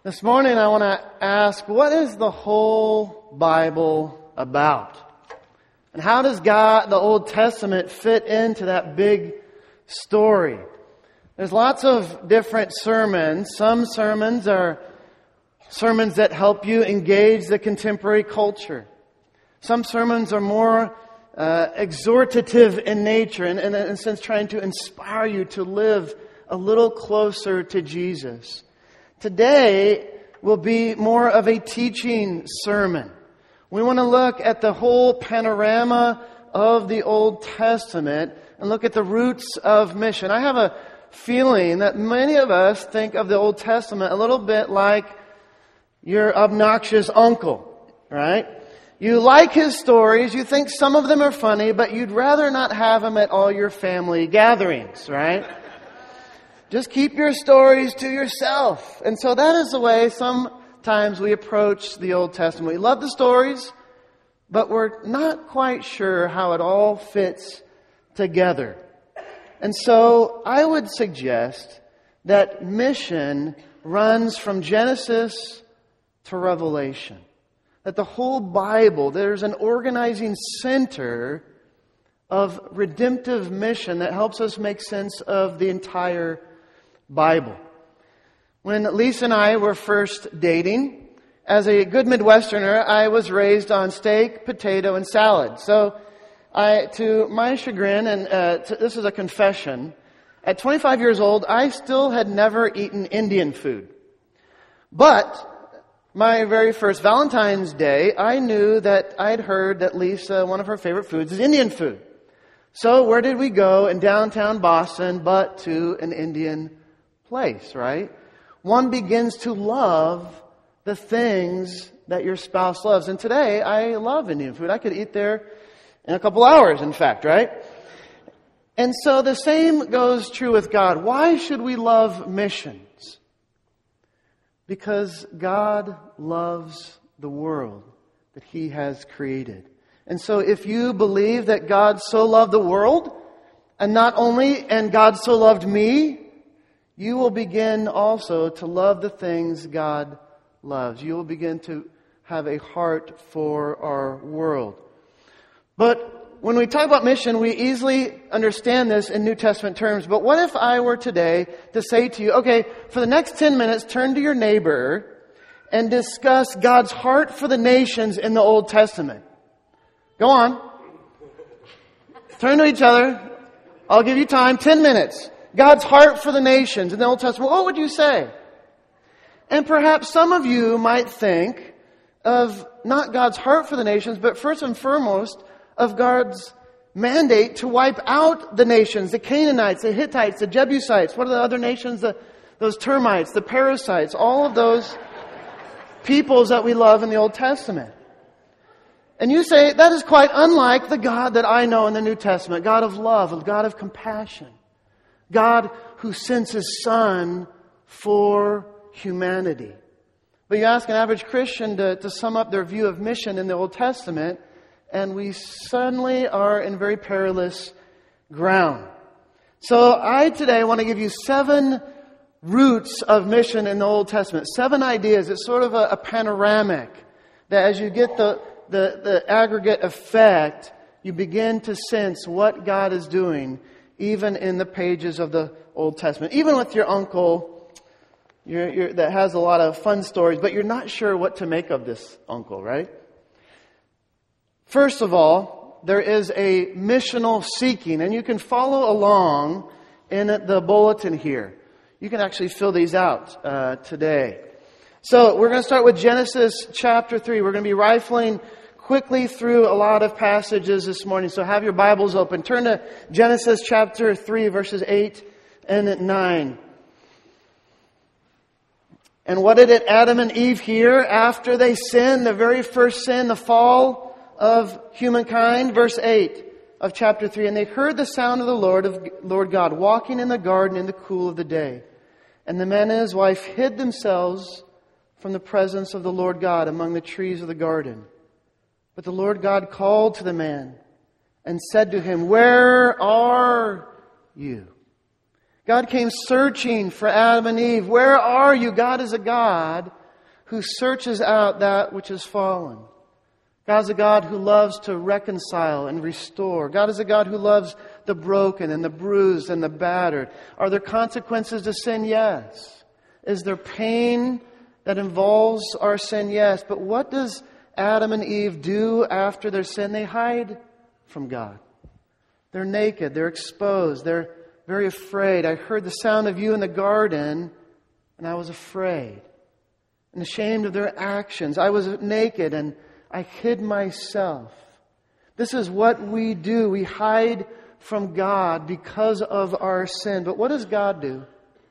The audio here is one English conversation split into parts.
This morning I want to ask, what is the whole Bible about? And how does God, the Old Testament, fit into that big story? There's lots of different sermons. Some sermons are sermons that help you engage the contemporary culture. Some sermons are more exhortative in nature, and in a sense trying to inspire you to live a little closer to Jesus. Today will be more of a teaching sermon. We want to look at the whole panorama of the Old Testament and look at the roots of mission. I have a feeling that many of us think of the Old Testament a little bit like your obnoxious uncle, right? You like his stories, you think some of them are funny, but you'd rather not have them at all your family gatherings, right? Just keep your stories to yourself. And so that is the way sometimes we approach the Old Testament. We love the stories, but we're not quite sure how it all fits together. And so I would suggest that mission runs from Genesis to Revelation. That the whole Bible, there's an organizing center of redemptive mission that helps us make sense of the entire Bible. When Lisa and I were first dating, as a good Midwesterner, I was raised on steak, potato, and salad. So to my chagrin, and this is a confession, at 25 years old, I still had never eaten Indian food. But my very first Valentine's Day, I knew that I'd heard that Lisa, one of her favorite foods is Indian food. So where did we go in downtown Boston but to an Indian place, right? One begins to love the things that your spouse loves. And today, I love Indian food. I could eat there in a couple hours, in fact, right? And so the same goes true with God. Why should we love missions? Because God loves the world that He has created. And so if you believe that God so loved the world, and not only, and God so loved me, you will begin also to love the things God loves. You will begin to have a heart for our world. But when we talk about mission, we easily understand this in New Testament terms. But what if I were today to say to you, okay, for the next 10 minutes, turn to your neighbor and discuss God's heart for the nations in the Old Testament. Go on. Turn to each other. I'll give you time, 10 minutes. God's heart for the nations in the Old Testament. What would you say? And perhaps some of you might think of not God's heart for the nations, but first and foremost of God's mandate to wipe out the nations, the Canaanites, the Hittites, the Jebusites. What are the other nations? Those termites, the parasites, all of those peoples that we love in the Old Testament. And you say, that is quite unlike the God that I know in the New Testament. God of love, a God of compassion. God who sends His Son for humanity. But you ask an average Christian to sum up their view of mission in the Old Testament, and we suddenly are in very perilous ground. So I today want to give you 7 roots of mission in the Old Testament. 7 ideas. It's sort of a panoramic that as you get the aggregate effect, you begin to sense what God is doing even in the pages of the Old Testament. Even with your uncle that has a lot of fun stories, but you're not sure what to make of this uncle, right? First of all, there is a missional seeking, and you can follow along in the bulletin here. You can actually fill these out today. So we're going to start with Genesis chapter 3. We're going to be rifling quickly through a lot of passages this morning. So have your Bibles open. Turn to Genesis chapter 3, verses 8 and 9. And what did Adam and Eve hear after they sinned? The very first sin, the fall of humankind. Verse 8 of chapter 3. And they heard the sound of the Lord God walking in the garden in the cool of the day. And the man and his wife hid themselves from the presence of the Lord God among the trees of the garden. But the Lord God called to the man and said to him, "Where are you?" God came searching for Adam and Eve. Where are you? God is a God who searches out that which is fallen. God is a God who loves to reconcile and restore. God is a God who loves the broken and the bruised and the battered. Are there consequences to sin? Yes. Is there pain that involves our sin? Yes. But what does Adam and Eve do after their sin? They hide from God. They're naked. They're exposed. They're very afraid. I heard the sound of you in the garden, and I was afraid and ashamed of their actions. I was naked, and I hid myself. This is what we do. We hide from God because of our sin. But what does God do?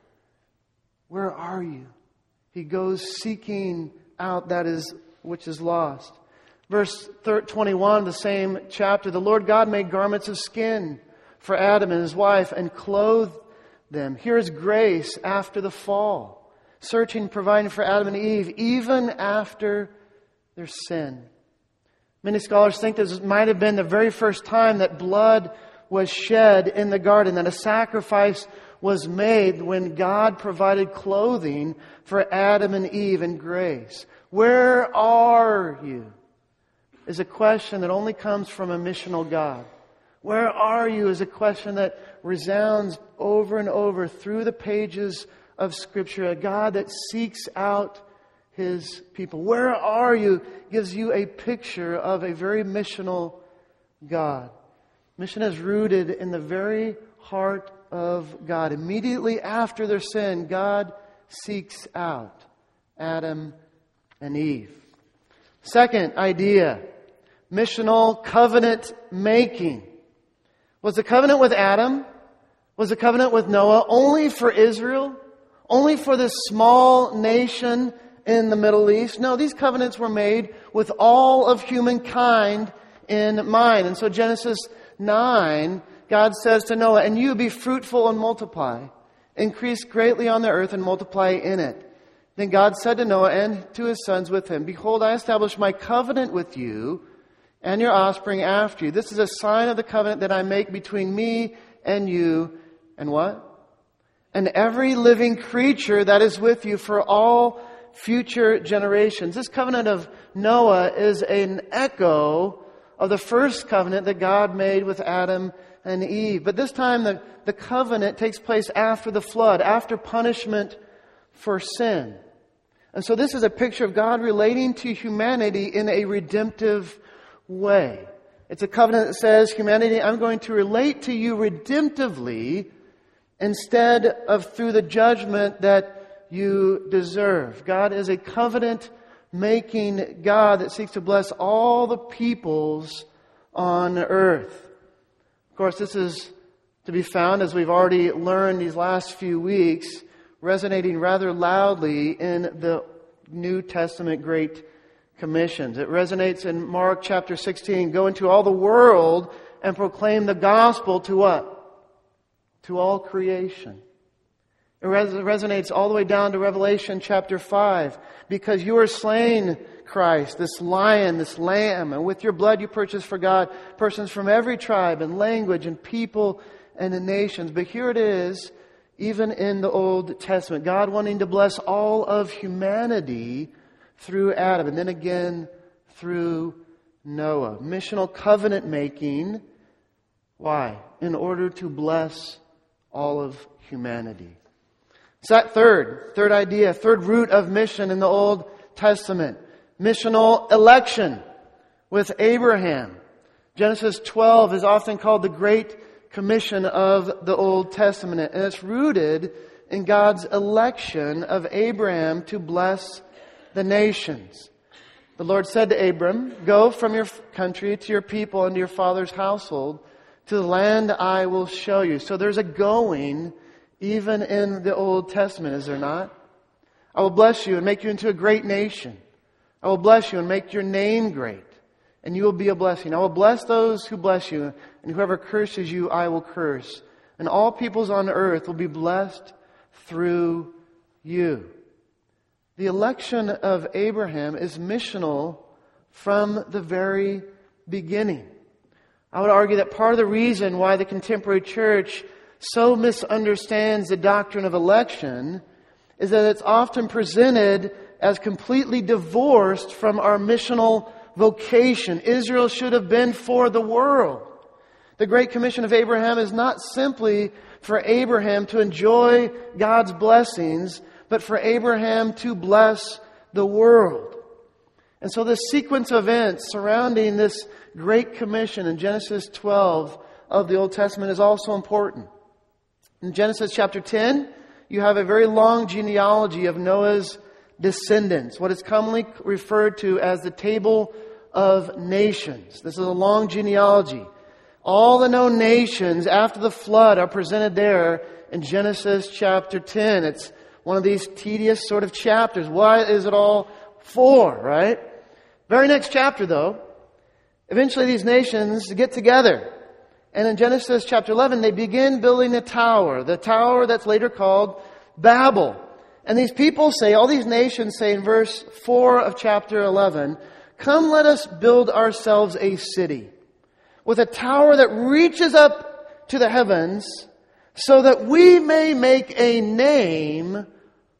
Where are you? He goes seeking out that is which is lost. Verse 21 of the same chapter, the Lord God made garments of skin for Adam and his wife and clothed them. Here is grace after the fall, searching, providing for Adam and Eve, even after their sin. Many scholars think this might have been the very first time that blood was shed in the garden, that a sacrifice was made when God provided clothing for Adam and Eve in grace. Where are you? Is a question that only comes from a missional God. Where are you is a question that resounds over and over through the pages of Scripture. A God that seeks out His people. Where are you gives you a picture of a very missional God. Mission is rooted in the very heart of God. Immediately after their sin, God seeks out Adam and Eve. Second idea, missional covenant making. Was the covenant with Adam? Was the covenant with Noah only for Israel? Only for this small nation in the Middle East? No, these covenants were made with all of humankind in mind. And so Genesis 9, God says to Noah, "And you be fruitful and multiply, increase greatly on the earth and multiply in it." Then God said to Noah and to his sons with him, "Behold, I establish my covenant with you and your offspring after you. This is a sign of the covenant that I make between me and you." And what? "And every living creature that is with you for all future generations." This covenant of Noah is an echo of the first covenant that God made with Adam and Eve. But this time the covenant takes place after the flood, after punishment for sin. And so this is a picture of God relating to humanity in a redemptive way. It's a covenant that says, humanity, I'm going to relate to you redemptively instead of through the judgment that you deserve. God is a covenant-making God that seeks to bless all the peoples on earth. Of course, this is to be found, as we've already learned these last few weeks, resonating rather loudly in the New Testament Great Commissions. It resonates in Mark chapter 16. Go into all the world and proclaim the gospel to what? To all creation. It resonates all the way down to Revelation chapter 5. Because you are slain, Christ, this lion, this lamb, and with your blood you purchased for God persons from every tribe and language and people and the nations. But here it is, even in the Old Testament, God wanting to bless all of humanity through Adam, and then again through Noah. Missional covenant making. Why? In order to bless all of humanity. So that third idea, third root of mission in the Old Testament. Missional election with Abraham. Genesis 12 is often called the Great Commission of the Old Testament. And it's rooted in God's election of Abraham to bless the nations. The Lord said to Abram, "Go from your country to your people and to your father's household to the land I will show you." So there's a going even in the Old Testament, is there not? "I will bless you and make you into a great nation. I will bless you and make your name great, and you will be a blessing. I will bless those who bless you, and whoever curses you, I will curse. And all peoples on earth will be blessed through you." The election of Abraham is missional from the very beginning. I would argue that part of the reason why the contemporary church so misunderstands the doctrine of election is that it's often presented as completely divorced from our missional vocation. Israel should have been for the world. The Great Commission of Abraham is not simply for Abraham to enjoy God's blessings, but for Abraham to bless the world. And so this sequence of events surrounding this Great Commission in Genesis 12 of the Old Testament is also important. In Genesis chapter 10, you have a very long genealogy of Noah's descendants, what is commonly referred to as the Table of Nations. This is a long genealogy. All the known nations after the flood are presented there in Genesis chapter 10. It's one of these tedious sort of chapters. What is it all for, right? Very next chapter, though, eventually these nations get together. And in Genesis chapter 11, they begin building a tower, the tower that's later called Babel. And these people say, all these nations say in verse 4 of chapter 11, "Come, let us build ourselves a city with a tower that reaches up to the heavens so that we may make a name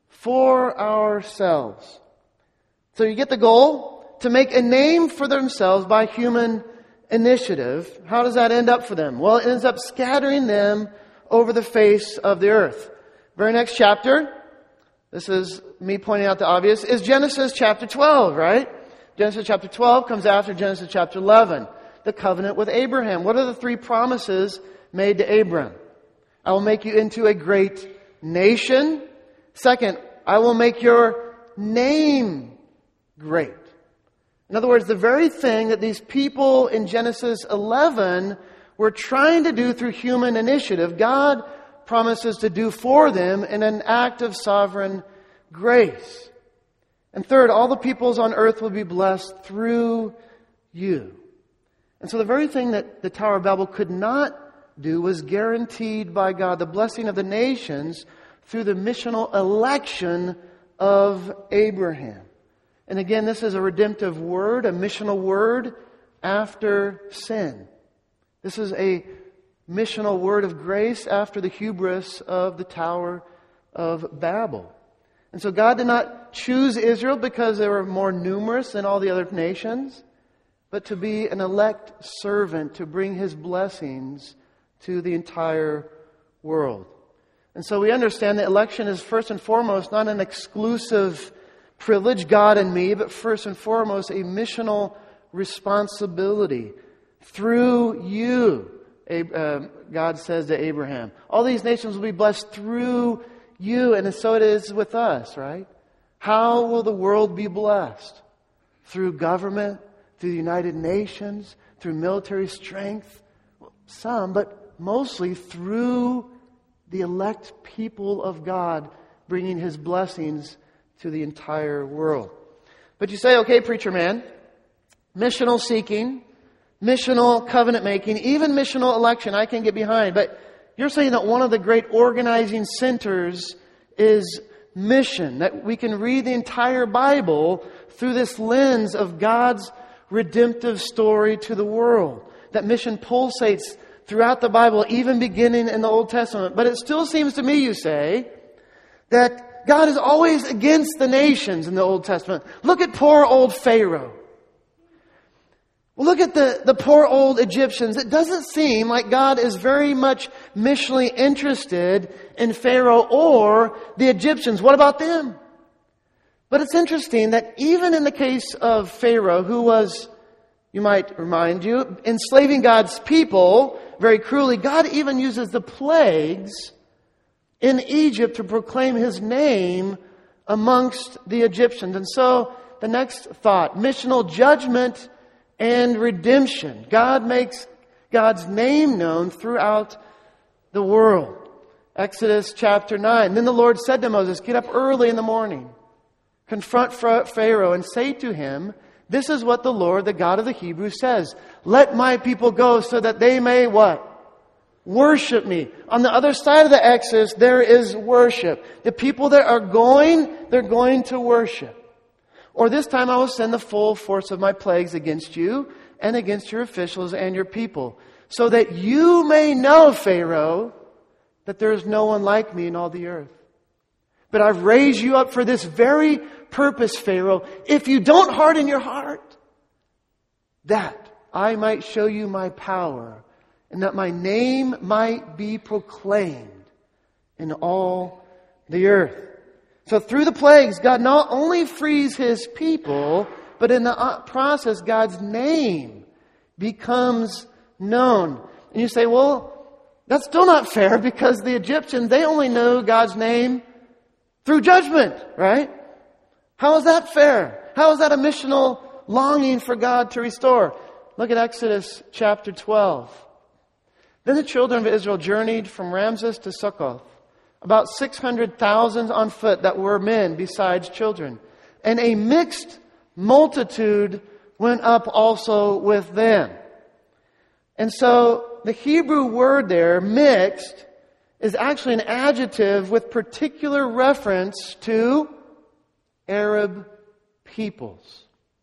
for ourselves." So you get the goal, to make a name for themselves by human initiative. How does that end up for them? Well, it ends up scattering them over the face of the earth. Very next chapter, this is me pointing out the obvious, is Genesis chapter 12, right? Genesis chapter 12 comes after Genesis chapter 11. The covenant with Abraham. What are the three promises made to Abram? I will make you into a great nation. Second, I will make your name great. In other words, the very thing that these people in Genesis 11 were trying to do through human initiative, God promises to do for them in an act of sovereign grace. And third, all the peoples on earth will be blessed through you. And so the very thing that the Tower of Babel could not do was guaranteed by God, the blessing of the nations through the missional election of Abraham. And again, this is a redemptive word, a missional word after sin. This is a missional word of grace after the hubris of the Tower of Babel. And so God did not choose Israel because they were more numerous than all the other nations, but to be an elect servant to bring His blessings to the entire world. And so we understand that election is first and foremost not an exclusive privilege, God and me, but first and foremost a missional responsibility. Through you, God says to Abraham, all these nations will be blessed through you, and so it is with us, right? How will the world be blessed? Through government, through the United Nations, through military strength? Some, but mostly through the elect people of God bringing His blessings to the entire world. But you say, okay, preacher man, missional seeking, missional covenant making, even missional election, I can get behind. But you're saying that one of the great organizing centers is mission, that we can read the entire Bible through this lens of God's redemptive story to the world. That mission pulsates throughout the Bible, even beginning in the Old Testament. But it still seems to me, you say, that God is always against the nations in the Old Testament. Look at poor old Pharaoh. Look at the poor old Egyptians. It doesn't seem like God is very much missionally interested in Pharaoh or the Egyptians. What about them? But it's interesting that even in the case of Pharaoh, who was, you might remind you, enslaving God's people very cruelly, God even uses the plagues in Egypt to proclaim His name amongst the Egyptians. And so the next thought, missional judgment and redemption. God makes God's name known throughout the world. Exodus chapter 9. Then the Lord said to Moses, get up early in the morning, confront Pharaoh and say to him, this is what the Lord, the God of the Hebrews says. Let my people go so that they may what? Worship me. On the other side of the Exodus, there is worship. The people that are going, they're going to worship. Or this time I will send the full force of my plagues against you and against your officials and your people, so that you may know, Pharaoh, that there is no one like me in all the earth. But I've raised you up for this very purpose, Pharaoh, if you don't harden your heart, that I might show you my power and that my name might be proclaimed in all the earth. So through the plagues, God not only frees His people, but in the process, God's name becomes known. And you say, well, that's still not fair because the Egyptians, they only know God's name through judgment, right? How is that fair? How is that a missional longing for God to restore? Look at Exodus chapter 12. Then the children of Israel journeyed from Ramses to Succoth, about 600,000 on foot that were men besides children. And a mixed multitude went up also with them. And so the Hebrew word there, mixed, is actually an adjective with particular reference to Arab peoples.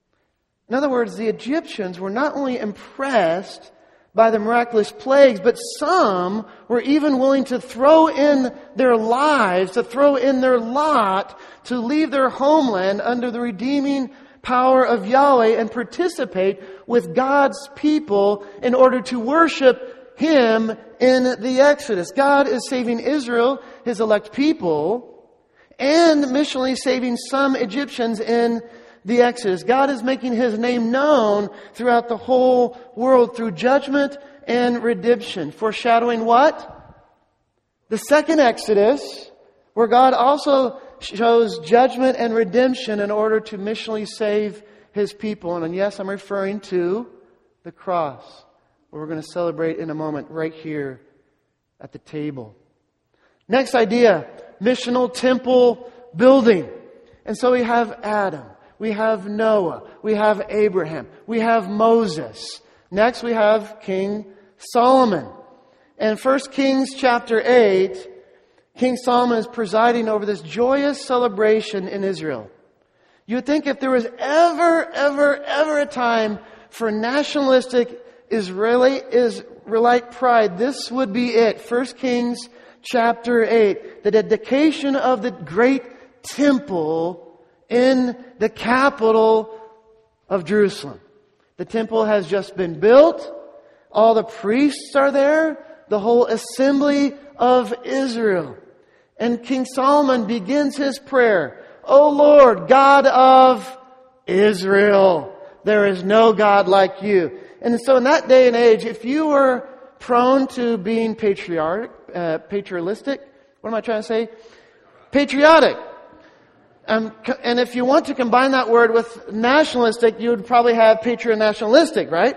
In other words, the Egyptians were not only impressed by the miraculous plagues, but some were even willing to throw in their lives, to throw in their lot, to leave their homeland under the redeeming power of Yahweh and participate with God's people in order to worship Him in the Exodus. God is saving Israel, His elect people, and missionally saving some Egyptians in the Exodus. God is making His name known throughout the whole world through judgment and redemption. Foreshadowing what? The second Exodus, where God also shows judgment and redemption in order to missionally save His people. And yes, I'm referring to the cross, where we're going to celebrate in a moment right here at the table. Next idea, missional temple building. And so we have Adam. We have Noah. We have Abraham. We have Moses. Next we have King Solomon. And 1 Kings chapter 8, King Solomon is presiding over this joyous celebration in Israel. You would think if there was ever a time for nationalistic Israelite pride, this would be it. 1 Kings chapter 8, the dedication of the great temple in the capital of Jerusalem. The temple has just been built. All the priests are there. The whole assembly of Israel. And King Solomon begins his prayer. O Lord, God of Israel, there is no God like you. And so in that day and age, if you were prone to being patriotistic, what am I trying to say? Patriotic. And if you want to combine that word with nationalistic, you would probably have patrio-nationalistic, right?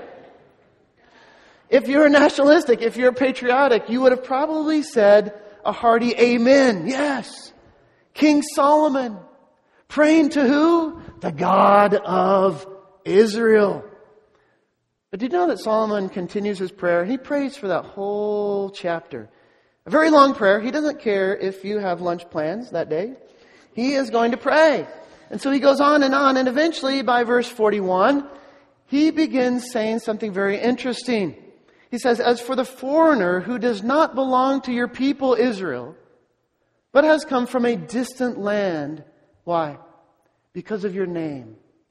If you're nationalistic, if you're patriotic, you would have probably said a hearty amen. Yes. King Solomon, praying to who? The God of Israel. But do you know that Solomon continues his prayer? He prays for that whole chapter. A very long prayer. He doesn't care if you have lunch plans that day. He is going to pray. And so he goes on. And eventually, by verse 41, he begins saying something very interesting. He says, as for the foreigner who does not belong to your people Israel, but has come from a distant land. Why? Because of your name.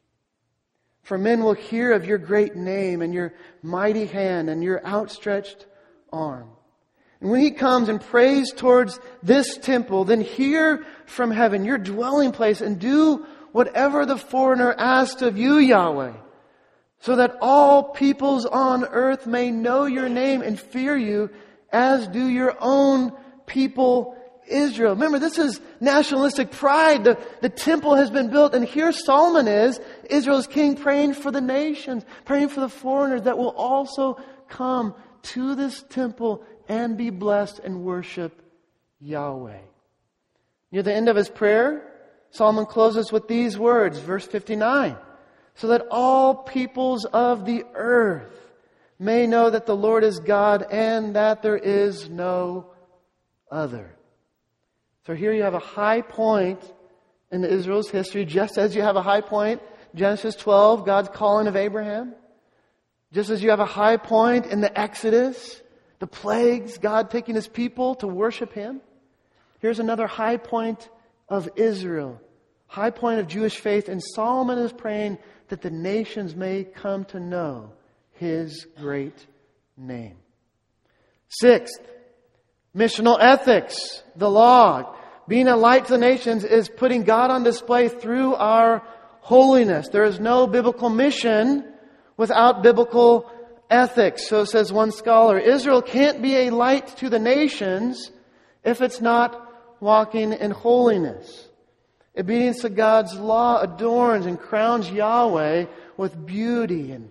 For men will hear of your great name and your mighty hand and your outstretched arm. And when he comes and prays towards this temple, then hear from heaven, your dwelling place, and do whatever the foreigner asks of you, Yahweh, so that all peoples on earth may know your name and fear you, as do your own people Israel. Remember, this is nationalistic pride. The temple has been built, and here Solomon is, Israel's king, praying for the nations, praying for the foreigners that will also come to this temple and be blessed and worship Yahweh. Near the end of his prayer, Solomon closes with these words, verse 59. So that all peoples of the earth may know that the Lord is God and that there is no other. So here you have a high point in Israel's history, just as you have a high point, Genesis 12, God's calling of Abraham. Just as you have a high point in the Exodus, The plagues, God taking His people to worship Him. Here's another high point of Israel, high point of Jewish faith. And Solomon is praying that the nations may come to know His great name. Sixth, missional ethics, the law. Being a light to the nations is putting God on display through our holiness. There is no biblical mission without biblical ethics. So says one scholar, Israel can't be a light to the nations if it's not walking in holiness. Obedience to God's law adorns and crowns Yahweh with beauty and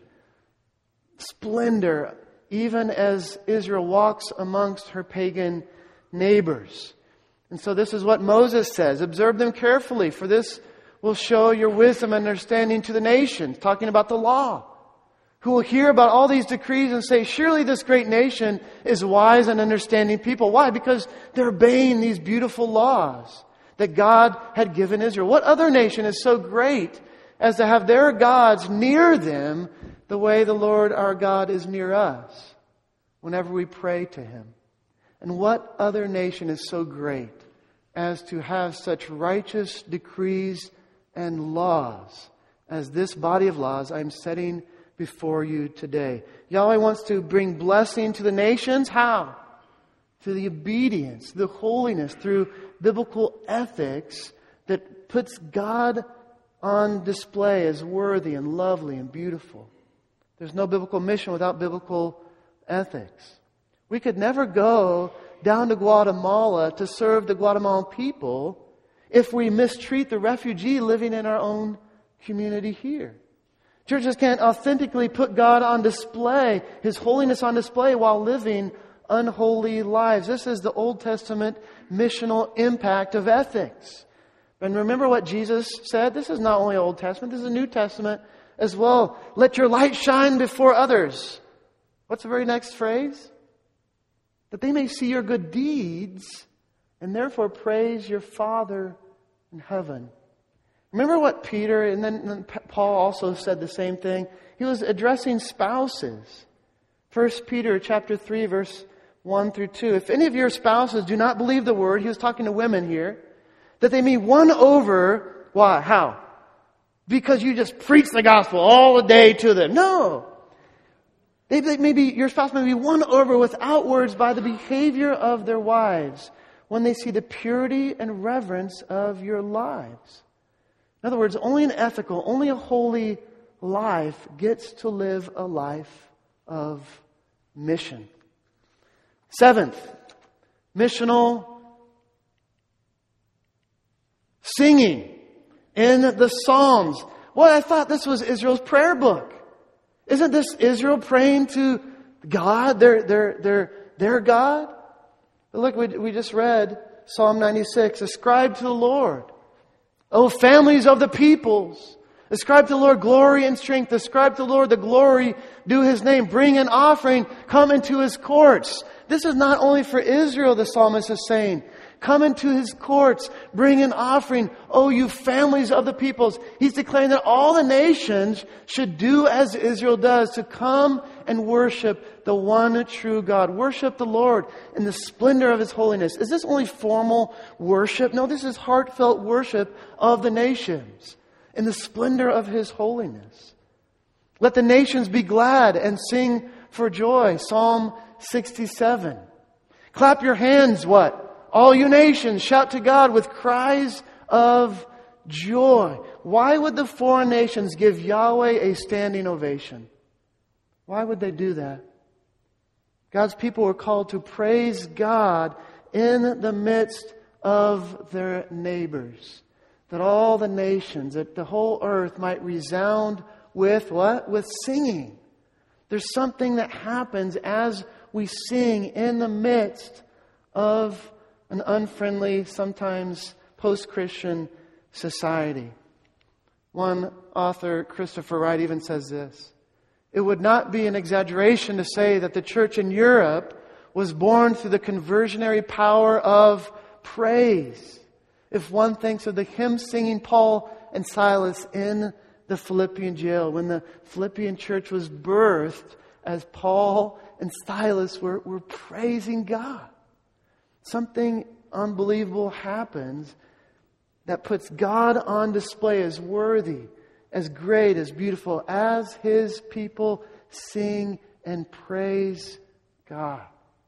splendor, even as Israel walks amongst her pagan neighbors. And so this is what Moses says, observe them carefully, for this will show your wisdom and understanding to the nations, talking about the law, who will hear about all these decrees and say, surely this great nation is wise and understanding people. Why? Because they're obeying these beautiful laws that God had given Israel. What other nation is so great as to have their gods near them the way the Lord our God is near us whenever we pray to Him? And what other nation is so great as to have such righteous decrees and laws as this body of laws I'm setting before you today? Yahweh wants to bring blessing to the nations. How? Through the obedience, the holiness, through biblical ethics that puts God on display as worthy and lovely and beautiful. There's no biblical mission without biblical ethics. We could never go down to Guatemala to serve the Guatemalan people if we mistreat the refugee living in our own community here. Churches can't authentically put God on display, His holiness on display, while living unholy lives. This is the Old Testament missional impact of ethics. And remember what Jesus said? This is not only Old Testament, this is the New Testament as well. Let your light shine before others. What's the very next phrase? That they may see your good deeds and therefore praise your Father in heaven. Remember what Peter and then Paul also said the same thing. He was addressing spouses. 1 Peter chapter 3 verse 1 through 2. If any of your spouses do not believe the word, he was talking to women here, that they may won over, why? How? Because you just preach the gospel all the day to them. No. Your spouse may be won over without words by the behavior of their wives when they see the purity and reverence of your lives. In other words, only an ethical, only a holy life gets to live a life of mission. Seventh, missional singing in the Psalms. Well, I thought this was Israel's prayer book. Isn't this Israel praying to God, their God? But look, we just read Psalm 96. Ascribe to the Lord, O families of the peoples. Ascribe to the Lord glory and strength. Ascribe to the Lord the glory due His name. Bring an offering. Come into His courts. This is not only for Israel, the psalmist is saying. Come into His courts. Bring an offering. Oh, you families of the peoples. He's declaring that all the nations should do as Israel does, to come and worship the one true God. Worship the Lord in the splendor of His holiness. Is this only formal worship? No, this is heartfelt worship of the nations in the splendor of His holiness. Let the nations be glad and sing for joy. Psalm 67. Clap your hands, what? All you nations, shout to God with cries of joy. Why would the foreign nations give Yahweh a standing ovation? Why would they do that? God's people were called to praise God in the midst of their neighbors. That all the nations, that the whole earth might resound with what? With singing. There's something that happens as we sing in the midst of an unfriendly, sometimes post-Christian society. One author, Christopher Wright, even says this: it would not be an exaggeration to say that the church in Europe was born through the conversionary power of praise. If one thinks of the hymn singing Paul and Silas in the Philippian jail, when the Philippian church was birthed as Paul and Silas were praising God. Something unbelievable happens that puts God on display as worthy, as great, as beautiful, as His people sing and praise God.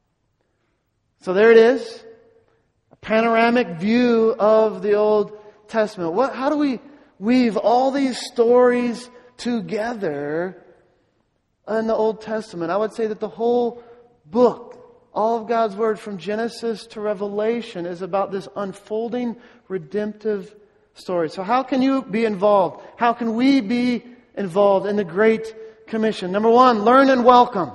So there it is, a panoramic view of the Old Testament. How do we weave all these stories together in the Old Testament? I would say that the whole book, all of God's Word from Genesis to Revelation, is about this unfolding redemptive story. So how can you be involved? How can we be involved in the Great Commission? Number one, learn and welcome.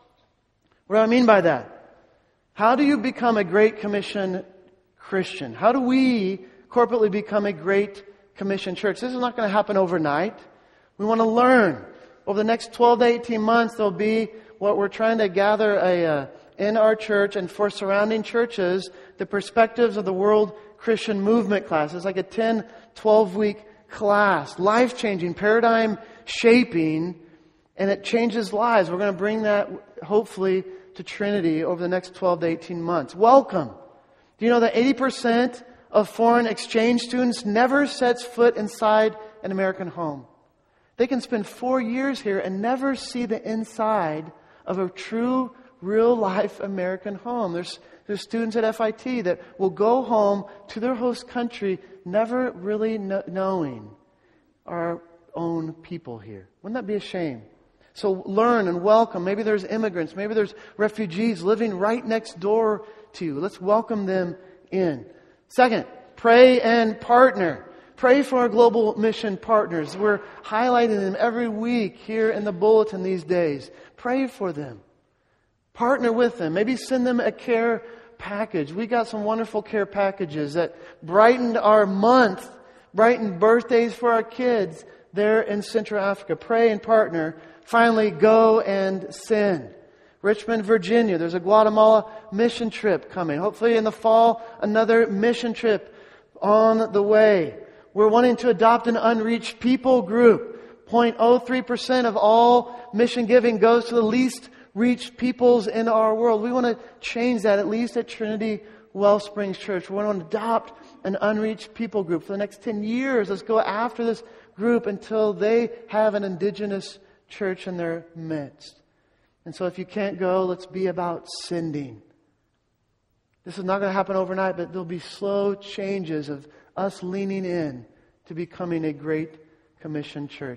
What do I mean by that? How do you become a Great Commission Christian? How do we corporately become a Great Commission church? This is not going to happen overnight. We want to learn. Over the next 12 to 18 months, there'll be what we're trying to gather in our church and for surrounding churches, the perspectives of the World Christian Movement class. It's like a 10, 12-week class. Life-changing, paradigm-shaping, and it changes lives. We're going to bring that, hopefully, to Trinity over the next 12 to 18 months. Welcome. Do you know that 80% of foreign exchange students never sets foot inside an American home? They can spend 4 years here and never see the inside of a true, real-life American home. There's students at FIT that will go home to their host country never really knowing our own people here. Wouldn't that be a shame? So learn and welcome. Maybe there's immigrants. Maybe there's refugees living right next door to you. Let's welcome them in. Second, pray and partner. Pray for our global mission partners. We're highlighting them every week here in the bulletin these days. Pray for them. Partner with them. Maybe send them a care package. We got some wonderful care packages that brightened our month, brightened birthdays for our kids there in Central Africa. Pray and partner. Finally, go and send. Richmond, Virginia, there's a Guatemala mission trip coming. Hopefully in the fall, another mission trip on the way. We're wanting to adopt an unreached people group. 0.03% of all mission giving goes to the least reached peoples in our world. We want to change that, at least at Trinity Wellsprings Church. We want to adopt an unreached people group. For the next 10 years, let's go after this group until they have an indigenous church in their midst. And so if you can't go, let's be about sending. This is not going to happen overnight, but there'll be slow changes of us leaning in to becoming a Great Commission church.